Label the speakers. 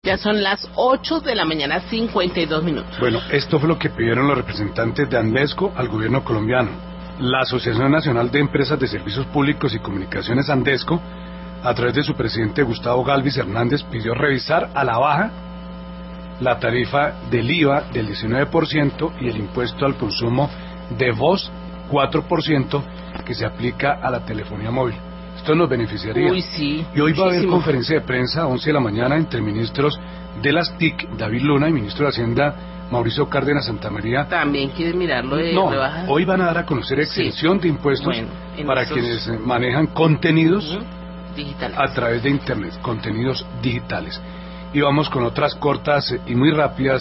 Speaker 1: Ya son las 8 de la mañana, 52 minutos.
Speaker 2: Bueno, esto fue lo que pidieron los representantes de Andesco al gobierno colombiano. La Asociación Nacional de Empresas de Servicios Públicos y Comunicaciones Andesco, a través de su presidente Gustavo Galvis Hernández, pidió revisar a la baja la tarifa del IVA del 19% y el impuesto al consumo de voz 4% que se aplica a la telefonía móvil. Esto nos beneficiaría.
Speaker 1: Uy, sí,
Speaker 2: y hoy va a haber
Speaker 1: muchísimo.
Speaker 2: conferencia de prensa a 11 de la mañana entre ministros de las TIC, David Luna, y ministro de Hacienda, Mauricio Cárdenas Santamaría.
Speaker 1: También quieres mirarlo de
Speaker 2: No,
Speaker 1: rebaja.
Speaker 2: hoy van a dar a conocer exención de impuestos para
Speaker 1: esos...
Speaker 2: quienes manejan contenidos
Speaker 1: digitales
Speaker 2: a través de Internet, contenidos digitales. Y vamos con otras cortas y muy rápidas